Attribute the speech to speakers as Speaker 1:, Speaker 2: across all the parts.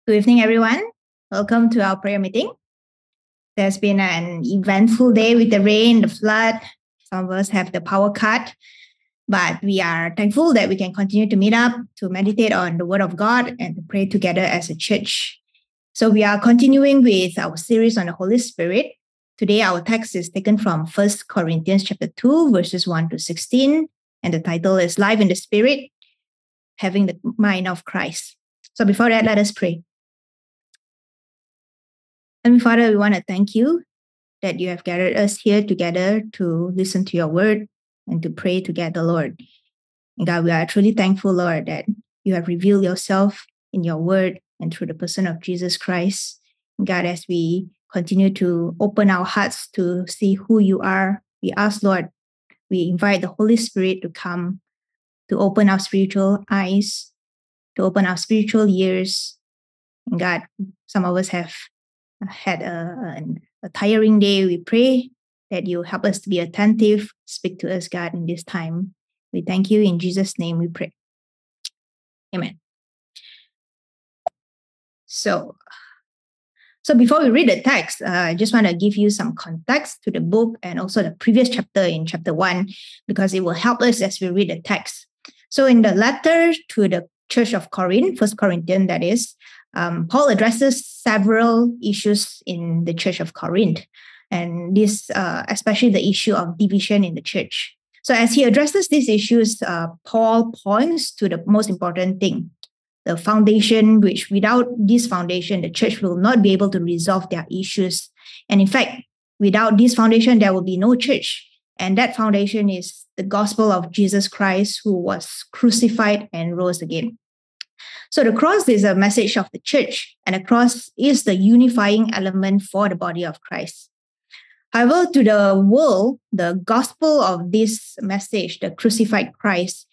Speaker 1: Good evening, everyone. Welcome to our prayer meeting. There's been an eventful day with the rain, the flood. Some of us have the power cut, but we are thankful that we can continue to meet up to meditate on the Word of God and to pray together as a church. So we are continuing with our series on the Holy Spirit. Today, our text is taken from 1 Corinthians chapter 2, verses 1 to 16, and the title is Life in the Spirit, Having the Mind of Christ. So before that, let us pray. Heavenly Father, we want to thank you that you have gathered us here together to listen to your word and to pray together, Lord. And God, we are truly thankful, Lord, that you have revealed yourself in your word and through the person of Jesus Christ. And God, as we continue to open our hearts to see who you are, we ask, Lord, we invite the Holy Spirit to come to open our spiritual eyes, to open our spiritual ears. And God, some of us have had a tiring day. We pray that you help us to be attentive. Speak to us, God, in this time. We thank you. In Jesus' name we pray. Amen. So before we read the text, I just want to give you some context to the book and also the previous chapter in chapter 1, because it will help us as we read the text. So in the letter to the Church of Corinth, 1 Corinthians, that is, Paul addresses several issues in the Church of Corinth, and this, especially the issue of division in the church. So as he addresses these issues, Paul points to the most important thing, the foundation, which without this foundation, the church will not be able to resolve their issues. And in fact, without this foundation, there will be no church. And that foundation is the gospel of Jesus Christ, who was crucified and rose again. So the cross is a message of the church, and the cross is the unifying element for the body of Christ. However, to the world, the gospel of this message, the crucified Christ,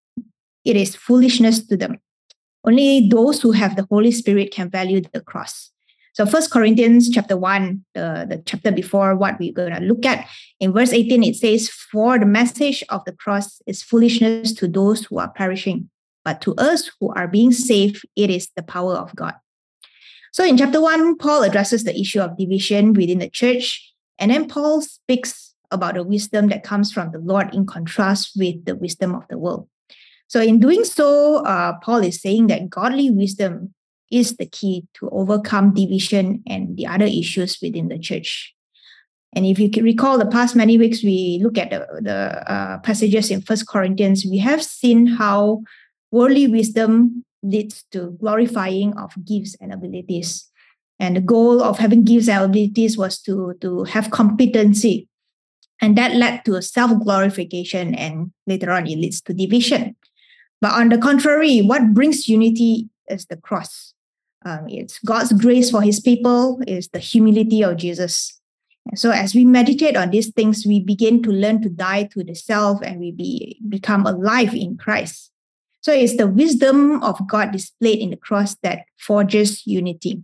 Speaker 1: it is foolishness to them. Only those who have the Holy Spirit can value the cross. So 1 Corinthians chapter 1, the chapter before what we're going to look at, in verse 18, it says, "For the message of the cross is foolishness to those who are perishing, but to us who are being saved, it is the power of God." So in chapter 1, Paul addresses the issue of division within the church, and then Paul speaks about the wisdom that comes from the Lord in contrast with the wisdom of the world. So in doing so, Paul is saying that godly wisdom is the key to overcome division and the other issues within the church. And if you can recall the past many weeks, we look at the passages in 1 Corinthians, we have seen how worldly wisdom leads to glorifying of gifts and abilities. And the goal of having gifts and abilities was to have competency. And that led to a self-glorification, and later on it leads to division. But on the contrary, what brings unity is the cross. It's God's grace for his people, is the humility of Jesus. And so as we meditate on these things, we begin to learn to die to the self, and we become alive in Christ. So it's the wisdom of God displayed in the cross that forges unity.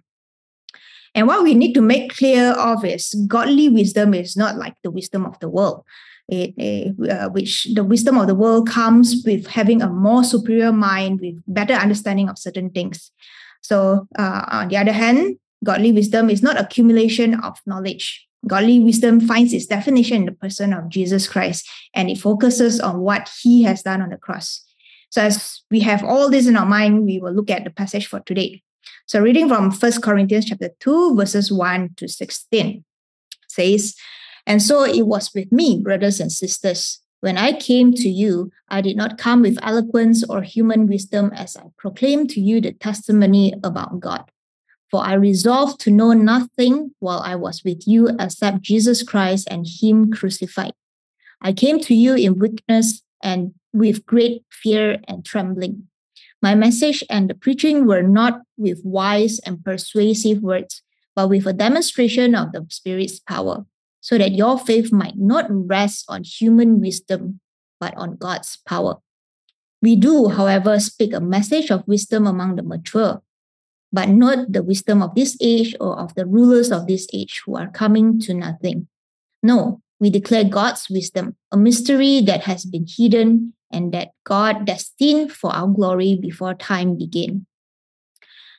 Speaker 1: And what we need to make clear of is godly wisdom is not like the wisdom of the world. Which the wisdom of the world comes with having a more superior mind, with better understanding of certain things. So on the other hand, godly wisdom is not accumulation of knowledge. Godly wisdom finds its definition in the person of Jesus Christ, and it focuses on what he has done on the cross. So as we have all this in our mind, we will look at the passage for today. So reading from 1 Corinthians chapter 2, verses 1 to 16 says, "And so it was with me, brothers and sisters. When I came to you, I did not come with eloquence or human wisdom as I proclaimed to you the testimony about God. For I resolved to know nothing while I was with you except Jesus Christ and him crucified. I came to you in weakness and with great fear and trembling. My message and the preaching were not with wise and persuasive words, but with a demonstration of the Spirit's power, so that your faith might not rest on human wisdom, but on God's power. We do, however, speak a message of wisdom among the mature, but not the wisdom of this age or of the rulers of this age who are coming to nothing. No, we declare God's wisdom, a mystery that has been hidden and that God destined for our glory before time began.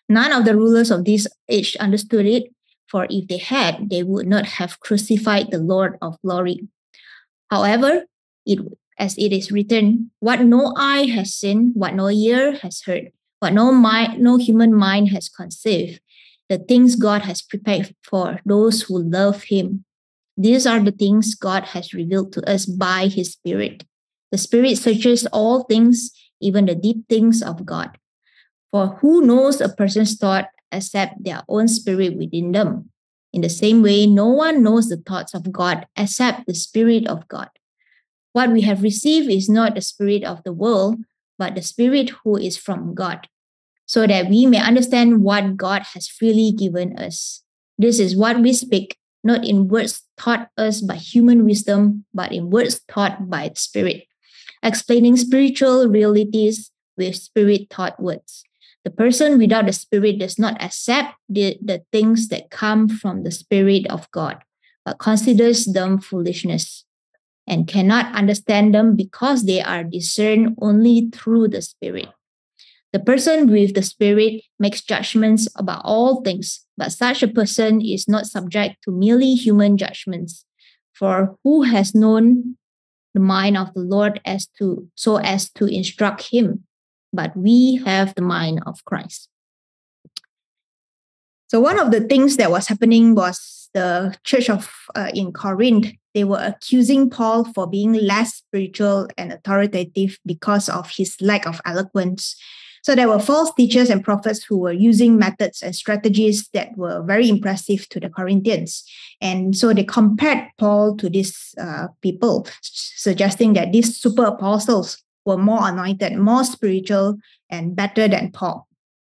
Speaker 1: None of the rulers of this age understood it, for if they had, they would not have crucified the Lord of glory. However, as it is written, what no eye has seen, what no ear has heard, what no human mind has conceived, the things God has prepared for those who love him. These are the things God has revealed to us by his Spirit. The Spirit searches all things, even the deep things of God. For who knows a person's thought except their own spirit within them? In the same way, no one knows the thoughts of God except the Spirit of God. What we have received is not the spirit of the world, but the Spirit who is from God, so that we may understand what God has freely given us. This is what we speak, not in words taught us by human wisdom, but in words taught by the Spirit, explaining spiritual realities with Spirit-taught words. The person without the Spirit does not accept the things that come from the Spirit of God, but considers them foolishness and cannot understand them because they are discerned only through the Spirit. The person with the Spirit makes judgments about all things, but such a person is not subject to merely human judgments. For who has known the mind of the Lord so as to instruct him? But we have the mind of Christ. So one of the things that was happening was the church in Corinth, they were accusing Paul for being less spiritual and authoritative because of his lack of eloquence. So there were false teachers and prophets who were using methods and strategies that were very impressive to the Corinthians. And so they compared Paul to these people, suggesting that these super apostles were more anointed, more spiritual, and better than Paul.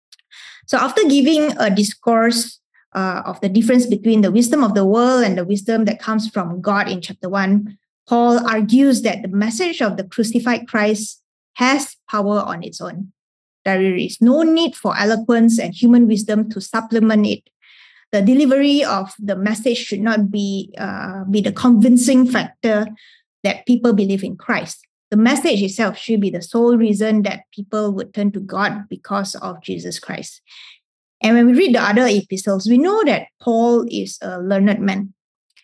Speaker 1: So after giving a discourse of the difference between the wisdom of the world and the wisdom that comes from God in chapter 1, Paul argues that the message of the crucified Christ has power on its own. There is no need for eloquence and human wisdom to supplement it. The delivery of the message should not be the convincing factor that people believe in Christ. The message itself should be the sole reason that people would turn to God because of Jesus Christ. And when we read the other epistles, we know that Paul is a learned man.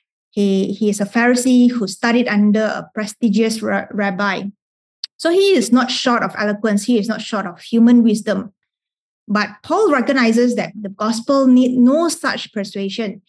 Speaker 1: He is a Pharisee who studied under a prestigious rabbi. So he is not short of eloquence. He is not short of human wisdom. But Paul recognizes that the gospel need no such persuasion.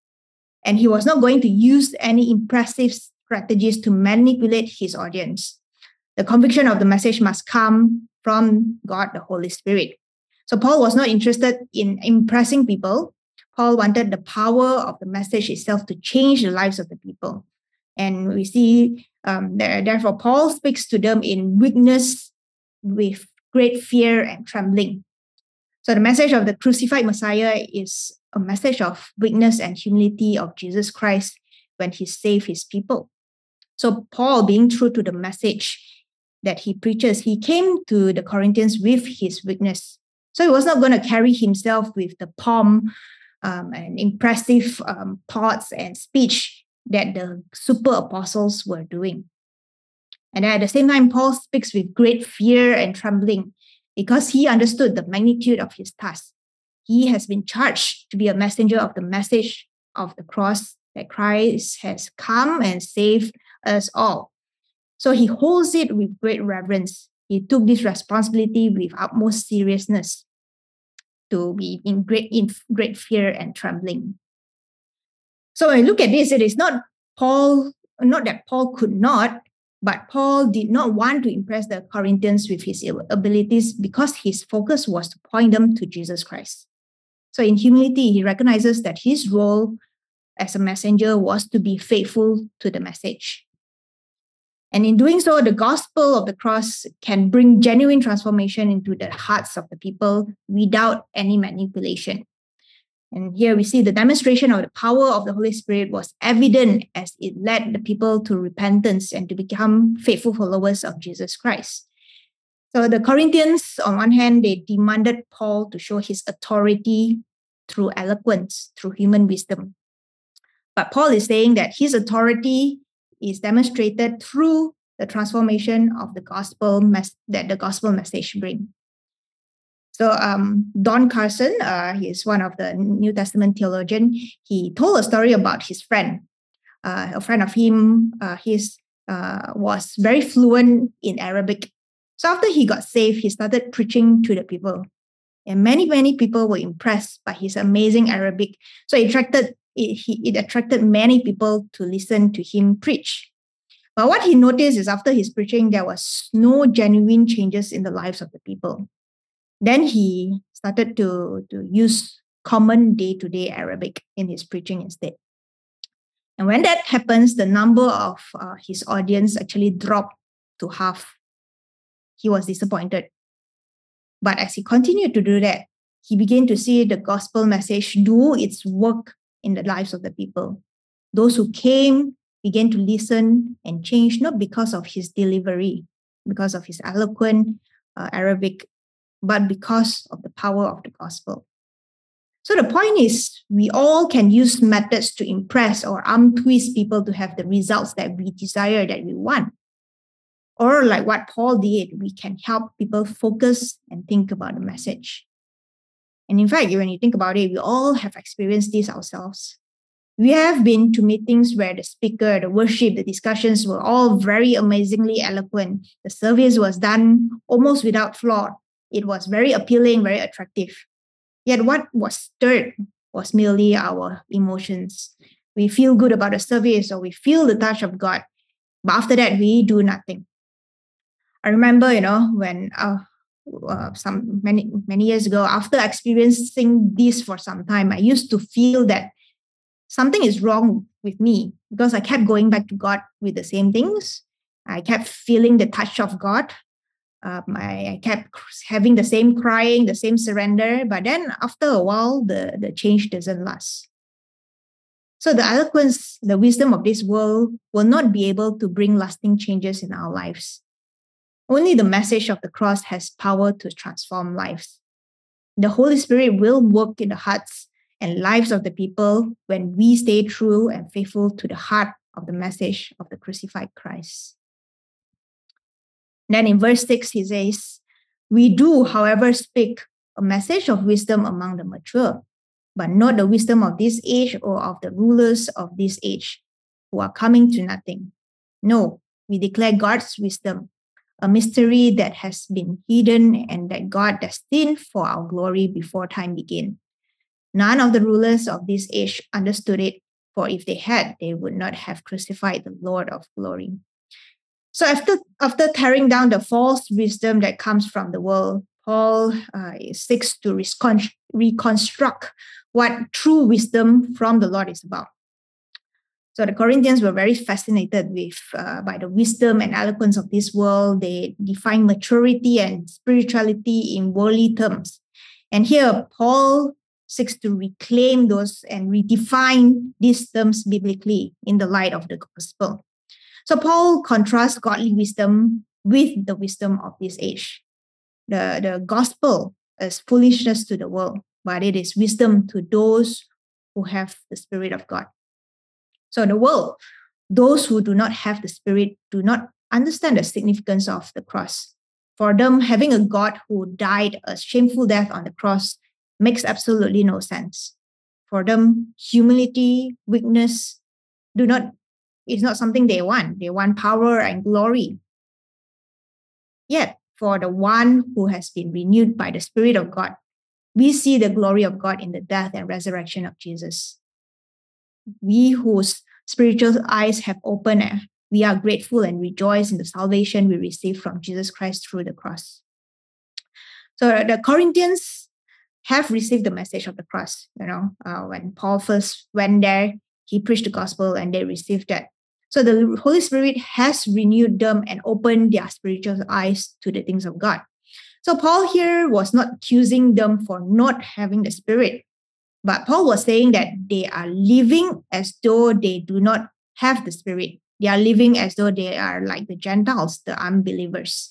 Speaker 1: And he was not going to use any impressive strategies to manipulate his audience. The conviction of the message must come from God, the Holy Spirit. So Paul was not interested in impressing people. Paul wanted the power of the message itself to change the lives of the people. And we see, therefore, Paul speaks to them in weakness with great fear and trembling. So the message of the crucified Messiah is a message of weakness and humility of Jesus Christ when he saved his people. So Paul, being true to the message that he preaches, he came to the Corinthians with his weakness. So he was not going to carry himself with the pomp and impressive thoughts and speech that the super apostles were doing. And at the same time, Paul speaks with great fear and trembling because he understood the magnitude of his task. He has been charged to be a messenger of the message of the cross, that Christ has come and saved us all. So he holds it with great reverence. He took this responsibility with utmost seriousness, to be in great fear and trembling. So when we look at this, it is not that Paul could not, but Paul did not want to impress the Corinthians with his abilities because his focus was to point them to Jesus Christ. So in humility, he recognizes that his role as a messenger was to be faithful to the message. And in doing so, the gospel of the cross can bring genuine transformation into the hearts of the people without any manipulation. And here we see the demonstration of the power of the Holy Spirit was evident as it led the people to repentance and to become faithful followers of Jesus Christ. So the Corinthians, on one hand, they demanded Paul to show his authority through eloquence, through human wisdom. But Paul is saying that his authority is demonstrated through the transformation of the gospel that the gospel message brings. So Don Carson, he is one of the New Testament theologian. He told a story about his friend. A friend of him, was very fluent in Arabic. So after he got saved, he started preaching to the people. And many people were impressed by his amazing Arabic. So it attracted many people to listen to him preach. But what he noticed is after his preaching, there was no genuine changes in the lives of the people. Then he started to use common day-to-day Arabic in his preaching instead. And when that happens, the number of his audience actually dropped to half. He was disappointed. But as he continued to do that, he began to see the gospel message do its work in the lives of the people. Those who came began to listen and change, not because of his delivery, because of his eloquent Arabic, but because of the power of the gospel. So the point is, we all can use methods to impress or twist people to have the results that we desire, that we want. Or like what Paul did, we can help people focus and think about the message. And in fact, when you think about it, we all have experienced this ourselves. We have been to meetings where the speaker, the worship, the discussions were all very amazingly eloquent. The service was done almost without flaw. It was very appealing, very attractive. Yet what was stirred was merely our emotions. We feel good about the service or we feel the touch of God. But after that, we do nothing. I remember, when many years ago, after experiencing this for some time, I used to feel that something is wrong with me because I kept going back to God with the same things. I kept feeling the touch of God. I kept having the same crying, the same surrender. But then after a while, the change doesn't last. So the eloquence, the wisdom of this world will not be able to bring lasting changes in our lives. Only the message of the cross has power to transform lives. The Holy Spirit will work in the hearts and lives of the people when we stay true and faithful to the heart of the message of the crucified Christ. Then in verse 6, he says, "We do, however, speak a message of wisdom among the mature, but not the wisdom of this age or of the rulers of this age who are coming to nothing. No, we declare God's wisdom, a mystery that has been hidden and that God destined for our glory before time began. None of the rulers of this age understood it, for if they had, they would not have crucified the Lord of glory." So after tearing down the false wisdom that comes from the world, Paul seeks to reconstruct what true wisdom from the Lord is about. So the Corinthians were very fascinated by the wisdom and eloquence of this world. They define maturity and spirituality in worldly terms. And here, Paul seeks to reclaim those and redefine these terms biblically in the light of the gospel. So Paul contrasts godly wisdom with the wisdom of this age. The gospel is foolishness to the world, but it is wisdom to those who have the Spirit of God. So the world, those who do not have the Spirit, do not understand the significance of the cross. For them, having a God who died a shameful death on the cross makes absolutely no sense. For them, humility, weakness is not something they want. They want power and glory. Yet, for the one who has been renewed by the Spirit of God, we see the glory of God in the death and resurrection of Jesus. We whose spiritual eyes have opened, we are grateful and rejoice in the salvation we receive from Jesus Christ through the cross. So the Corinthians have received the message of the cross. When Paul first went there, he preached the gospel and they received that. So the Holy Spirit has renewed them and opened their spiritual eyes to the things of God. So Paul here was not accusing them for not having the Spirit, but Paul was saying that they are living as though they do not have the Spirit. They are living as though they are like the Gentiles, the unbelievers.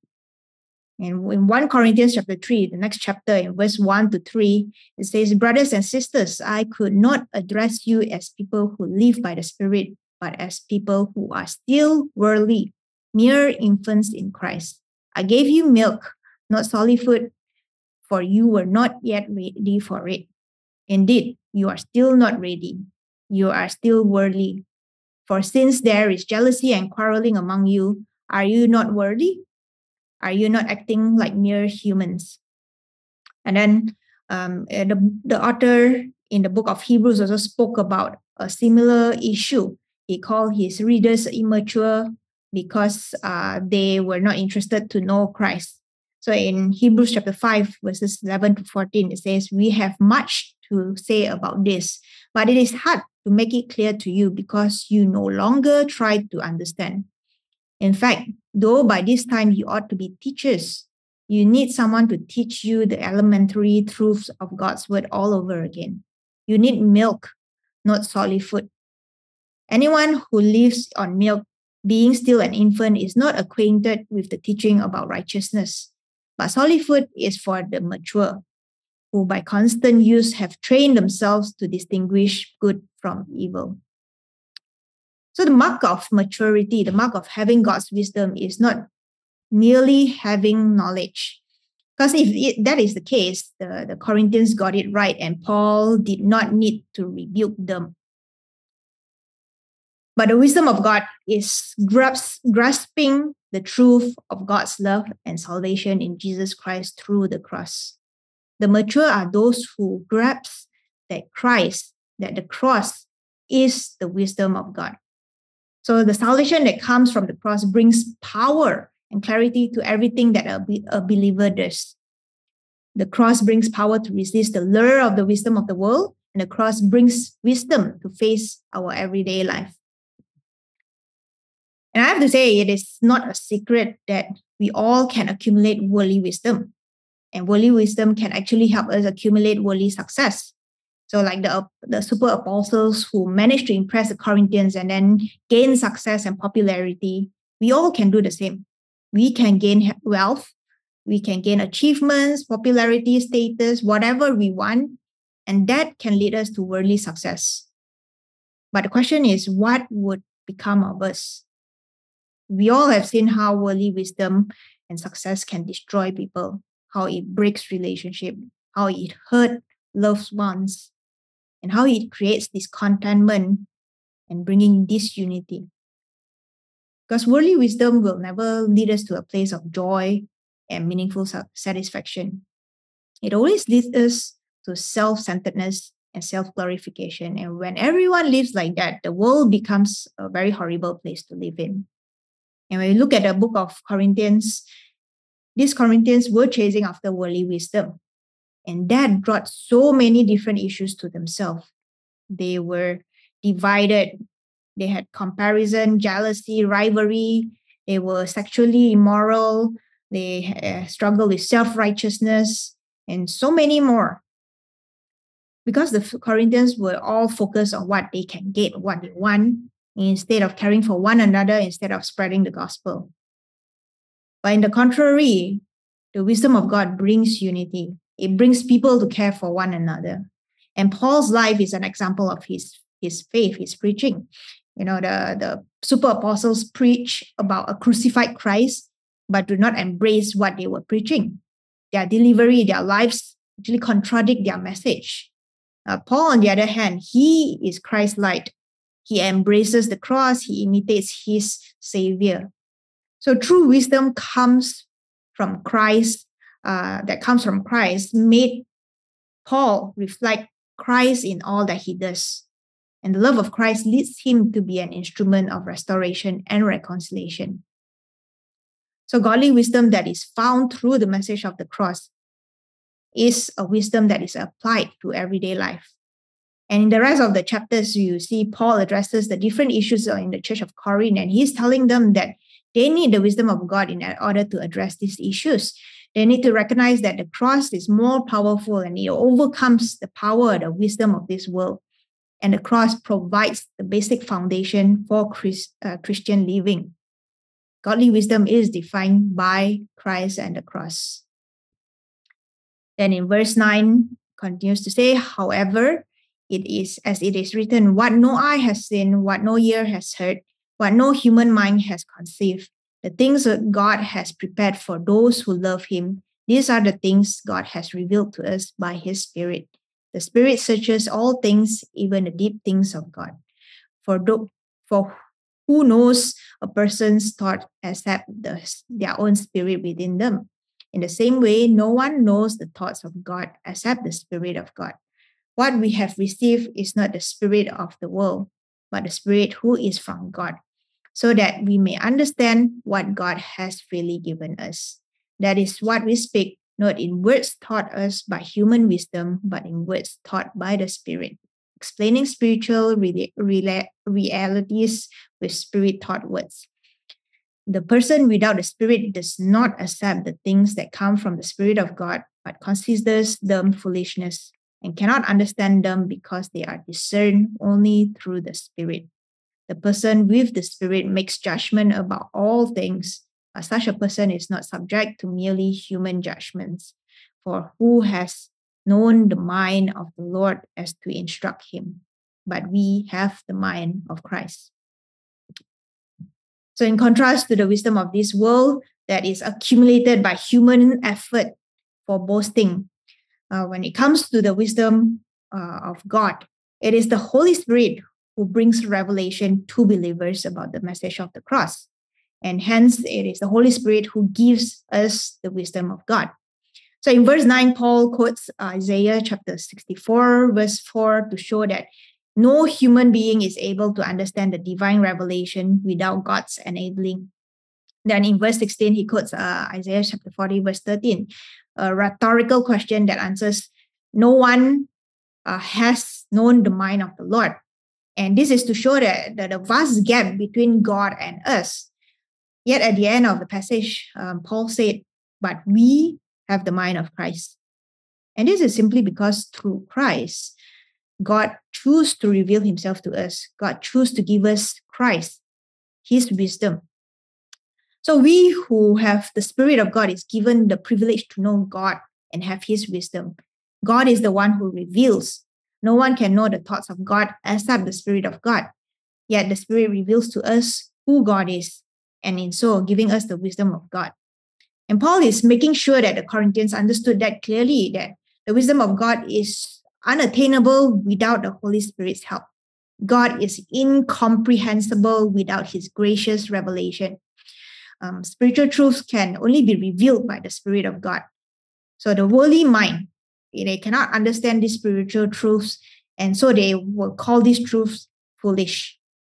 Speaker 1: And in 1 Corinthians chapter 3, the next chapter in verse 1 to 3, it says, "Brothers and sisters, I could not address you as people who live by the Spirit, but as people who are still worldly, mere infants in Christ. I gave you milk, not solid food, for you were not yet ready for it. Indeed, you are still not ready. You are still worldly. For since there is jealousy and quarreling among you, are you not worthy? Are you not acting like mere humans? And then the author in the book of Hebrews also spoke about a similar issue. He called his readers immature because they were not interested to know Christ. So in Hebrews chapter 5, verses 11 to 14, it says, "We have much to say about this, but it is hard to make it clear to you because you no longer try to understand. In fact, though by this time you ought to be teachers, you need someone to teach you the elementary truths of God's word all over again. You need milk, not solid food. Anyone who lives on milk, being still an infant, is not acquainted with the teaching about righteousness. But solid food is for the mature, who by constant use have trained themselves to distinguish good from evil." So the mark of maturity, the mark of having God's wisdom, is not merely having knowledge. Because if that is the case, the Corinthians got it right and Paul did not need to rebuke them. But the wisdom of God is grasping the truth of God's love and salvation in Jesus Christ through the cross. The mature are those who grasp that the cross is the wisdom of God. So the salvation that comes from the cross brings power and clarity to everything that a believer does. The cross brings power to resist the lure of the wisdom of the world, and the cross brings wisdom to face our everyday life. And I have to say, it is not a secret that we all can accumulate worldly wisdom. And worldly wisdom can actually help us accumulate worldly success. So like the super apostles who managed to impress the Corinthians and then gain success and popularity, we all can do the same. We can gain wealth, we can gain achievements, popularity, status, whatever we want, and that can lead us to worldly success. But the question is, what would become of us? We all have seen how worldly wisdom and success can destroy people, how it breaks relationship, how it hurts loved ones, and how it creates discontentment and bringing disunity. Because worldly wisdom will never lead us to a place of joy and meaningful satisfaction. It always leads us to self-centeredness and self-glorification. And when everyone lives like that, the world becomes a very horrible place to live in. And when you look at the book of Corinthians, these Corinthians were chasing after worldly wisdom. And that brought so many different issues to themselves. They were divided. They had comparison, jealousy, rivalry. They were sexually immoral. They struggled with self-righteousness and so many more. Because the Corinthians were all focused on what they can get, what they want, instead of caring for one another, instead of spreading the gospel. But in the contrary, the wisdom of God brings unity. It brings people to care for one another. And Paul's life is an example of his faith, his preaching. You know, the super apostles preach about a crucified Christ, but do not embrace what they were preaching. Their delivery, their lives actually contradict their message. Paul, on the other hand, he is Christ-like. He embraces the cross. He imitates his Savior. So true wisdom comes from Christ, made Paul reflect Christ in all that he does. And the love of Christ leads him to be an instrument of restoration and reconciliation. So godly wisdom that is found through the message of the cross is a wisdom that is applied to everyday life. And in the rest of the chapters, you see Paul addresses the different issues in the church of Corinth, and he's telling them that they need the wisdom of God in order to address these issues. They need to recognize that the cross is more powerful and it overcomes the power, the wisdom of this world. And the cross provides the basic foundation for Christian living. Godly wisdom is defined by Christ and the cross. Then in verse 9, continues to say, however, it is as it is written, what no eye has seen, what no ear has heard, what no human mind has conceived, the things that God has prepared for those who love him, These are the things God has revealed to us by His Spirit. The Spirit searches all things, even the deep things of God. For who knows a person's thought except their own spirit within them? In the same way, no one knows the thoughts of God except the Spirit of God. What we have received is not the spirit of the world, but the Spirit who is from God, so that we may understand what God has freely given us. That is what we speak, not in words taught us by human wisdom, but in words taught by the Spirit, explaining spiritual realities with Spirit-taught words. The person without the Spirit does not accept the things that come from the Spirit of God, but considers them foolishness and cannot understand them because they are discerned only through the Spirit. The person with the Spirit makes judgment about all things, but such a person is not subject to merely human judgments. For who has known the mind of the Lord as to instruct him? But we have the mind of Christ. So in contrast to the wisdom of this world that is accumulated by human effort for boasting, when it comes to the wisdom of God, it is the Holy Spirit who brings revelation to believers about the message of the cross. And hence, it is the Holy Spirit who gives us the wisdom of God. So in verse 9, Paul quotes Isaiah chapter 64, verse 4, to show that no human being is able to understand the divine revelation without God's enabling. Then in verse 16, he quotes Isaiah chapter 40, verse 13, a rhetorical question that answers, no one has known the mind of the Lord. And this is to show that the vast gap between God and us. Yet at the end of the passage, Paul said, but we have the mind of Christ. And this is simply because through Christ, God chose to reveal himself to us. God chose to give us Christ, his wisdom. So we who have the Spirit of God is given the privilege to know God and have his wisdom. God is the one who reveals. No one can know the thoughts of God except the Spirit of God. Yet the Spirit reveals to us who God is, and in so giving us the wisdom of God. And Paul is making sure that the Corinthians understood that clearly, that the wisdom of God is unattainable without the Holy Spirit's help. God is incomprehensible without his gracious revelation. Spiritual truths can only be revealed by the Spirit of God. So the worldly mind, they cannot understand these spiritual truths, and so they will call these truths foolish.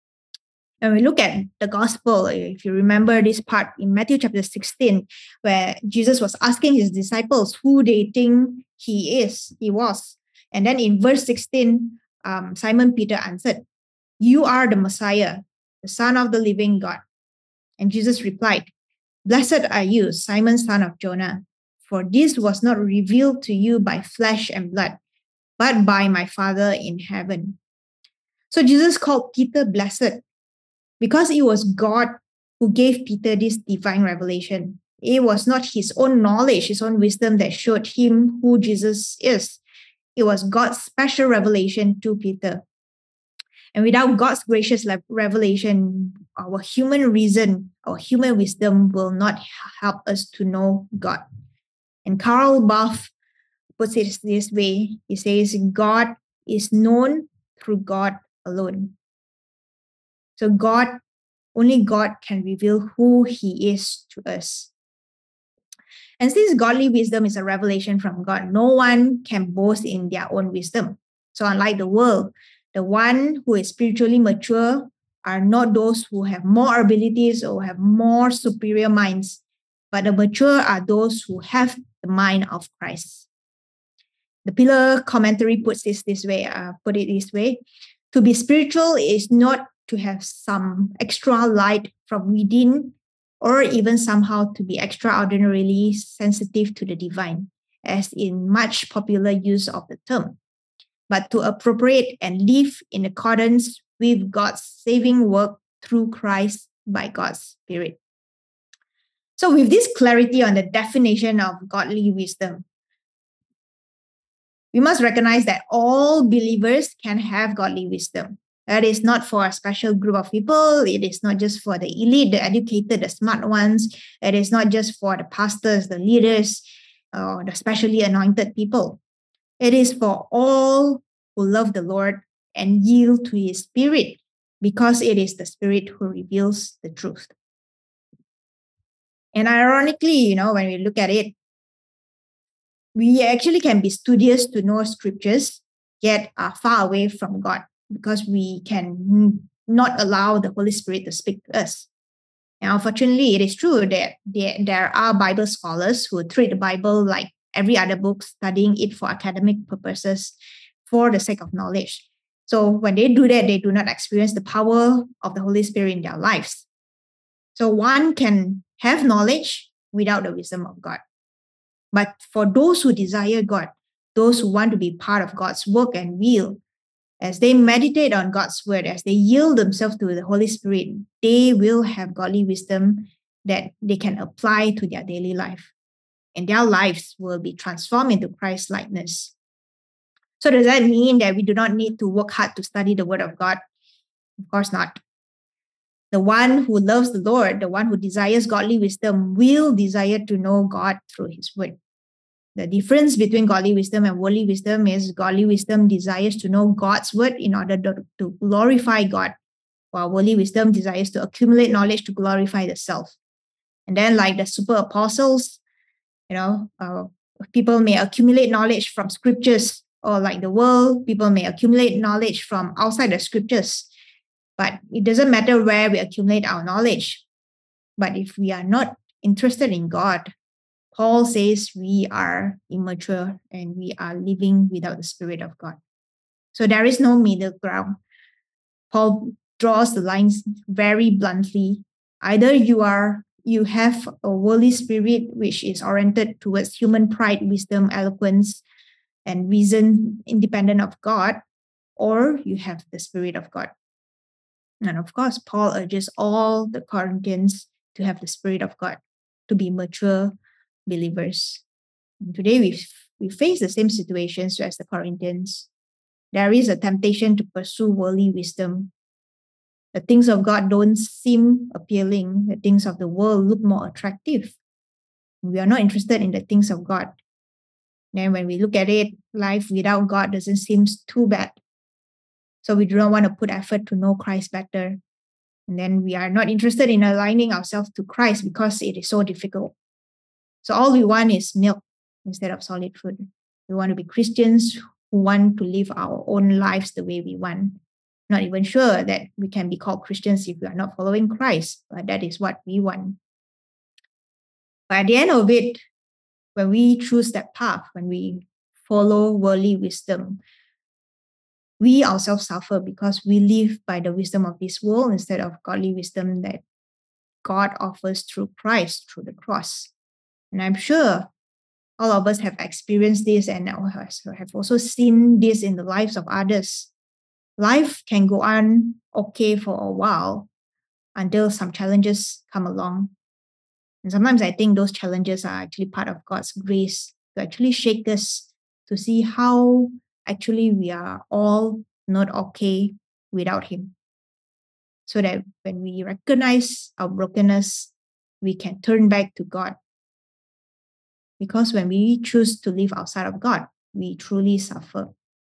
Speaker 1: When we look at the gospel, if you remember this part in Matthew chapter 16, where Jesus was asking his disciples who they think he was. And then in verse 16, Simon Peter answered, "You are the Messiah, the Son of the living God." And Jesus replied, "Blessed are you, Simon, son of Jonah, for this was not revealed to you by flesh and blood, but by my Father in heaven." So Jesus called Peter blessed because it was God who gave Peter this divine revelation. It was not his own knowledge, his own wisdom that showed him who Jesus is. It was God's special revelation to Peter. And without God's gracious revelation, our human reason, our human wisdom will not help us to know God. And Karl Barth puts it this way. He says, God is known through God alone. So only God can reveal who he is to us. And since godly wisdom is a revelation from God, no one can boast in their own wisdom. So unlike the world, the one who is spiritually mature are not those who have more abilities or have more superior minds, but the mature are those who have the mind of Christ. The Pillar commentary puts it this way. To be spiritual is not to have some extra light from within, or even somehow to be extraordinarily sensitive to the divine, as in much popular use of the term, but to appropriate and live in accordance with God's saving work through Christ by God's Spirit. So with this clarity on the definition of godly wisdom, we must recognize that all believers can have godly wisdom. That is not for a special group of people. It is not just for the elite, the educated, the smart ones. It is not just for the pastors, the leaders. or the specially anointed people. It is for all who love the Lord and yield to his Spirit, because it is the Spirit who reveals the truth. And ironically, when we look at it, we actually can be studious to know scriptures, yet are far away from God, because we can not allow the Holy Spirit to speak to us. And unfortunately, it is true that there are Bible scholars who treat the Bible like every other book, studying it for academic purposes for the sake of knowledge. So when they do that, they do not experience the power of the Holy Spirit in their lives. So one can have knowledge without the wisdom of God. But for those who desire God, those who want to be part of God's work and will, as they meditate on God's word, as they yield themselves to the Holy Spirit, they will have godly wisdom that they can apply to their daily life. And their lives will be transformed into Christ's likeness. So does that mean that we do not need to work hard to study the word of God? Of course not. The one who loves the Lord, the one who desires godly wisdom, will desire to know God through his word. The difference between godly wisdom and worldly wisdom is godly wisdom desires to know God's word in order to glorify God, while worldly wisdom desires to accumulate knowledge to glorify the self. And then, like the super apostles, people may accumulate knowledge from scriptures, or like the world, people may accumulate knowledge from outside the scriptures. But it doesn't matter where we accumulate our knowledge. But if we are not interested in God, Paul says we are immature and we are living without the Spirit of God. So there is no middle ground. Paul draws the lines very bluntly. Either you have a worldly spirit which is oriented towards human pride, wisdom, eloquence, and reason independent of God, or you have the Spirit of God. And of course, Paul urges all the Corinthians to have the Spirit of God, to be mature believers. And today we face the same situations as the Corinthians. There is a temptation to pursue worldly wisdom. The things of God don't seem appealing. The things of the world look more attractive. We are not interested in the things of God. Then when we look at it, life without God doesn't seem too bad. So we do not want to put effort to know Christ better. And then we are not interested in aligning ourselves to Christ because it is so difficult. So all we want is milk instead of solid food. We want to be Christians who want to live our own lives the way we want. Not even sure that we can be called Christians if we are not following Christ, but that is what we want. But at the end of it, when we choose that path, when we follow worldly wisdom, we ourselves suffer because we live by the wisdom of this world instead of godly wisdom that God offers through Christ, through the cross. And I'm sure all of us have experienced this and have also seen this in the lives of others. Life can go on okay for a while until some challenges come along. And sometimes I think those challenges are actually part of God's grace to actually shake us to see how actually we are all not okay without Him. So that when we recognize our brokenness, we can turn back to God. Because when we choose to live outside of God, we truly suffer.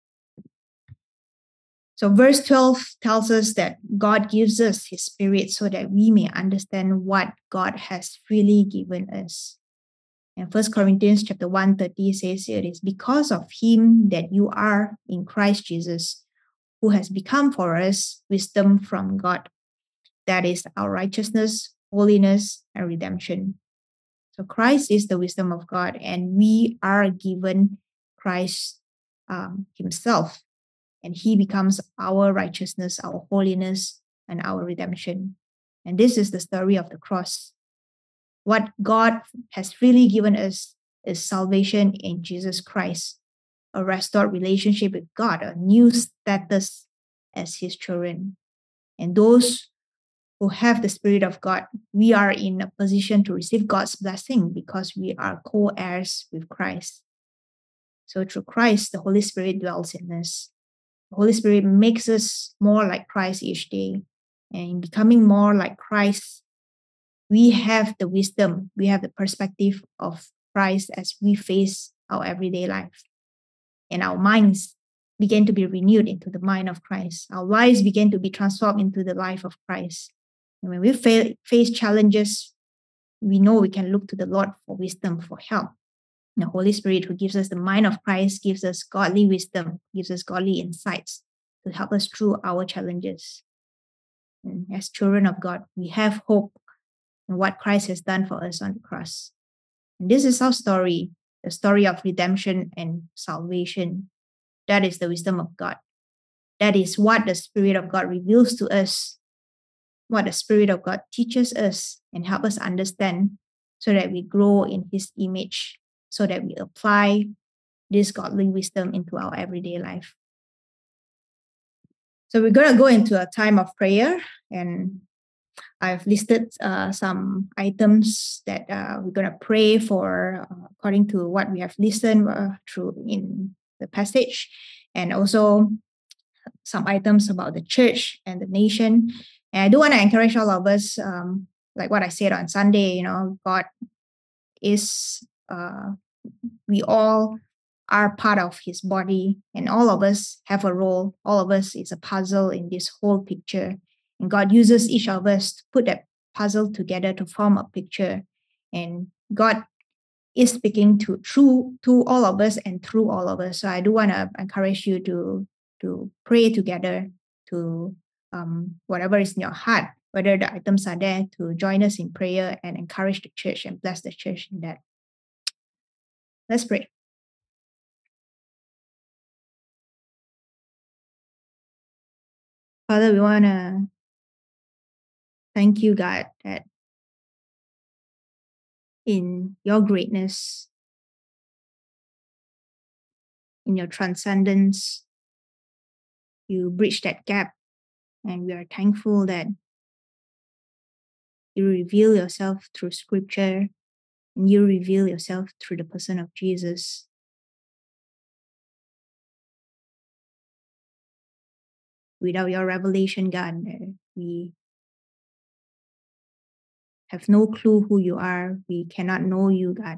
Speaker 1: So verse 12 tells us that God gives us His Spirit so that we may understand what God has freely given us. And 1 Corinthians chapter 1:30 says it is because of Him that you are in Christ Jesus, who has become for us wisdom from God. That is our righteousness, holiness, and redemption. So Christ is the wisdom of God, and we are given Christ Himself. And He becomes our righteousness, our holiness, and our redemption. And this is the story of the cross. What God has freely given us is salvation in Jesus Christ, a restored relationship with God, a new status as His children. And those who have the Spirit of God, we are in a position to receive God's blessing because we are co-heirs with Christ. So through Christ, the Holy Spirit dwells in us. The Holy Spirit makes us more like Christ each day. And in becoming more like Christ, we have the wisdom, we have the perspective of Christ as we face our everyday life. And our minds begin to be renewed into the mind of Christ. Our lives begin to be transformed into the life of Christ. And when we face challenges, we know we can look to the Lord for wisdom, for help. The Holy Spirit, who gives us the mind of Christ, gives us godly wisdom, gives us godly insights to help us through our challenges. And as children of God, we have hope in what Christ has done for us on the cross. And this is our story, the story of redemption and salvation. That is the wisdom of God. That is what the Spirit of God reveals to us, what the Spirit of God teaches us and help us understand so that we grow in His image, so that we apply this godly wisdom into our everyday life. So we're going to go into a time of prayer, and I've listed some items that we're going to pray for according to what we have listened through in the passage, and also some items about the church and the nation. And I do want to encourage all of us, like what I said on Sunday, God is, we all are part of His body, and all of us have a role. All of us is a puzzle in this whole picture. And God uses each of us to put that puzzle together to form a picture. And God is speaking to all of us and through all of us. So I do want to encourage you to pray together, to whatever is in your heart, whether the items are there, to join us in prayer and encourage the church and bless the church in that. Let's pray. Father, we want to thank you, God, that in your greatness, in your transcendence, you bridge that gap. And we are thankful that you reveal yourself through scripture, and you reveal yourself through the person of Jesus. Without your revelation, God, we have no clue who you are. We cannot know you, God.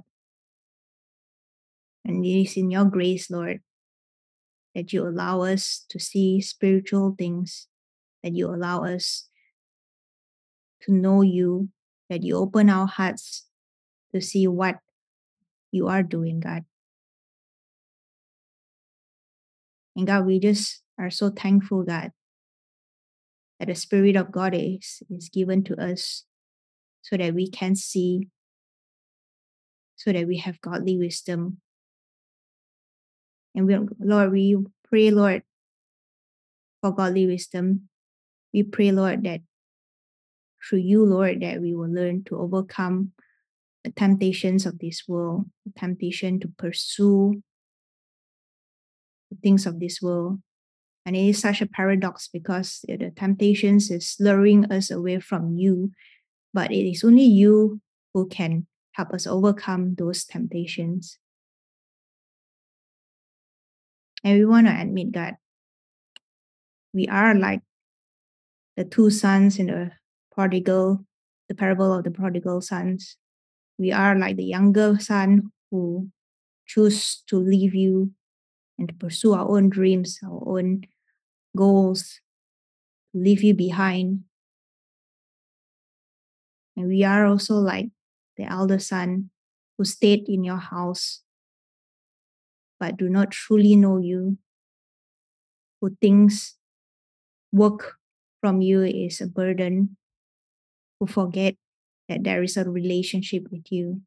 Speaker 1: And it is in your grace, Lord, that you allow us to see spiritual things, that you allow us to know you, that you open our hearts to see what you are doing, God. And God, we just are so thankful, God, that the Spirit of God is given to us so that we can see, so that we have godly wisdom. And Lord, we pray, Lord, for godly wisdom. We pray, Lord, that through you, Lord, that we will learn to overcome the temptations of this world, the temptation to pursue the things of this world. And it is such a paradox because the temptations is luring us away from you, but it is only you who can help us overcome those temptations. And we want to admit, God, we are like the two sons in the parable of the prodigal sons. We are like the younger son who choose to leave you and to pursue our own dreams, our own goals, leave you behind. And we are also like the elder son who stayed in your house but do not truly know you, who thinks work from you is a burden, who forget that there is a relationship with you.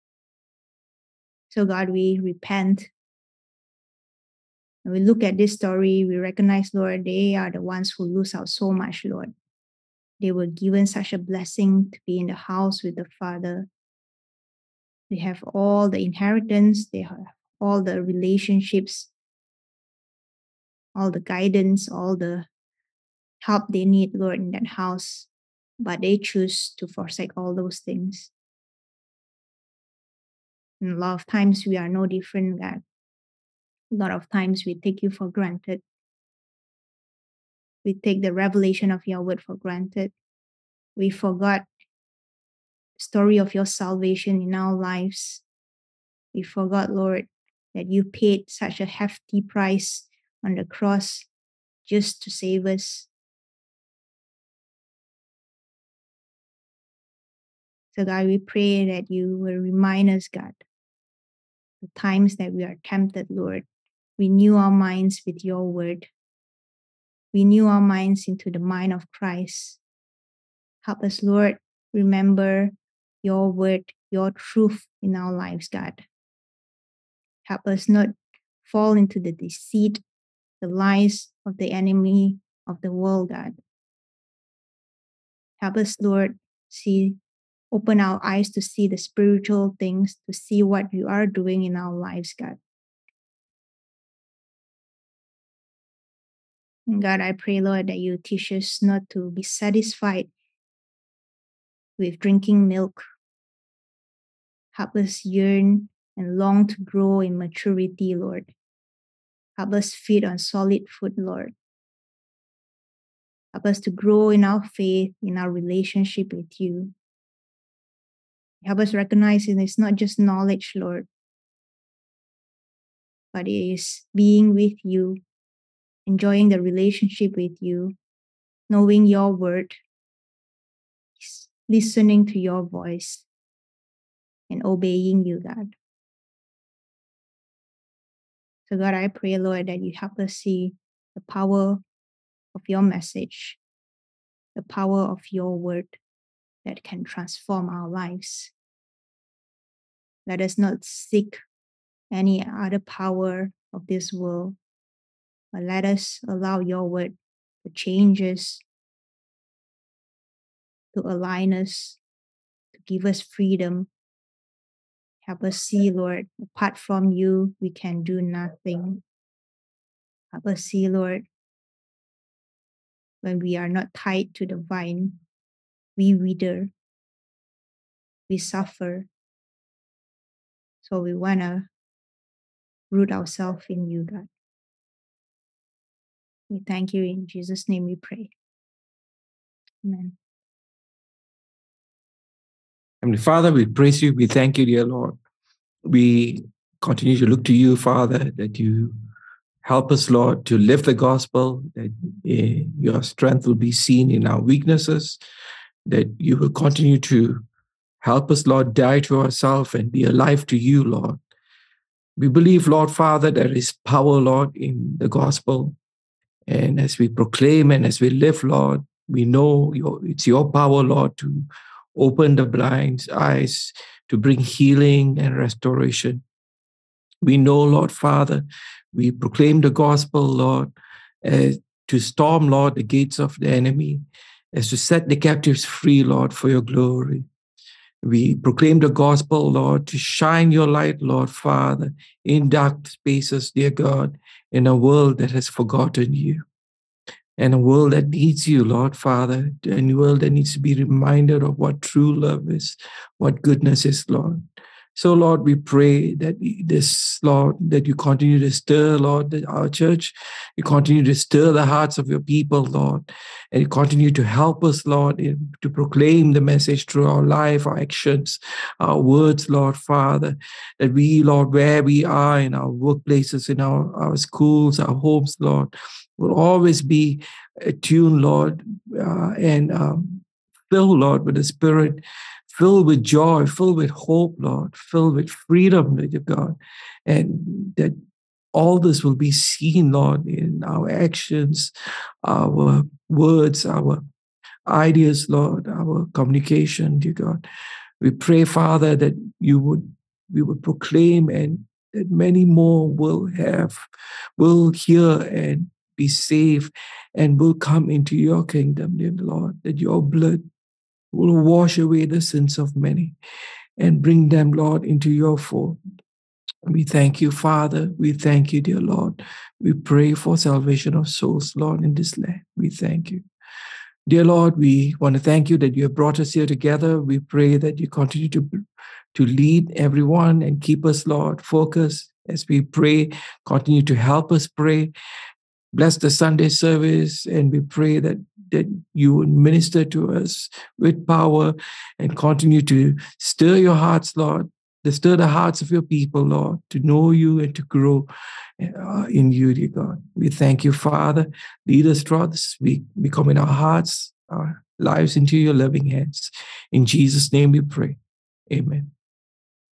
Speaker 1: So God, we repent. When we look at this story, we recognize, Lord, they are the ones who lose out so much, Lord. They were given such a blessing to be in the house with the Father. They have all the inheritance, they have all the relationships, all the guidance, all the help they need, Lord, in that house. But they choose to forsake all those things. And a lot of times we are no different, God. A lot of times we take you for granted. We take the revelation of your word for granted. We forgot the story of your salvation in our lives. We forgot, Lord, that you paid such a hefty price on the cross just to save us. So God, we pray that you will remind us, God, the times that we are tempted, Lord. Renew our minds with your word. Renew our minds into the mind of Christ. Help us, Lord, remember your word, your truth in our lives, God. Help us not fall into the deceit, the lies of the enemy of the world, God. Help us, Lord, open our eyes to see the spiritual things, to see what you are doing in our lives, God. And God, I pray, Lord, that you teach us not to be satisfied with drinking milk. Help us yearn and long to grow in maturity, Lord. Help us feed on solid food, Lord. Help us to grow in our faith, in our relationship with you. Help us recognize that it's not just knowledge, Lord, but it is being with you, enjoying the relationship with you, knowing your word, listening to your voice, and obeying you, God. So, God, I pray, Lord, that you help us see the power of your message, the power of your word that can transform our lives. Let us not seek any other power of this world, but let us allow your word to change us, to align us, to give us freedom. Help us see, Lord, apart from you, we can do nothing. Help us see, Lord, when we are not tied to the vine, we wither, we suffer. So we want to root ourselves in you, God. We thank you. In Jesus' name we pray. Amen.
Speaker 2: Heavenly Father, we praise you. We thank you, dear Lord. We continue to look to you, Father, that you help us, Lord, to live the gospel, that your strength will be seen in our weaknesses, that you will continue to help us, Lord, die to ourselves and be alive to you, Lord. We believe, Lord, Father, there is power, Lord, in the gospel. And as we proclaim and as we live, Lord, we know it's your power, Lord, to open the blind eyes, to bring healing and restoration. We know, Lord Father, we proclaim the gospel, Lord, to storm, Lord, the gates of the enemy, as to set the captives free, Lord, for your glory. We proclaim the gospel, Lord, to shine your light, Lord Father, in dark spaces, dear God, in a world that has forgotten you. And a world that needs you, Lord Father, and a world that needs to be reminded of what true love is, what goodness is, Lord. So, Lord, we pray that Lord, that you continue to stir, Lord, our church. You continue to stir the hearts of your people, Lord. And you continue to help us, Lord, to proclaim the message through our life, our actions, our words, Lord, Father. That we, Lord, where we are in our workplaces, in our schools, our homes, Lord, will always be attuned, Lord, and filled, Lord, with the Spirit, filled with joy, filled with hope, Lord, filled with freedom, Lord God. And that all this will be seen, Lord, in our actions, our words, our ideas, Lord, our communication, dear God. We pray, Father, that we would proclaim and that many more will hear and be saved and will come into your kingdom, dear Lord, that your blood will wash away the sins of many and bring them, Lord, into your fold. We thank you, Father. We thank you, dear Lord. We pray for salvation of souls, Lord, in this land. We thank you. Dear Lord, we want to thank you that you have brought us here together. We pray that you continue to lead everyone and keep us, Lord, focused as we pray. Continue to help us pray. Bless the Sunday service, and we pray that you would minister to us with power and continue to stir your hearts, Lord, Stir the hearts of your people, Lord, to know you and to grow in you, dear God. We thank you, Father. Lead us throughout this week. We commit our hearts, our lives into your loving hands. In Jesus' name we pray. Amen.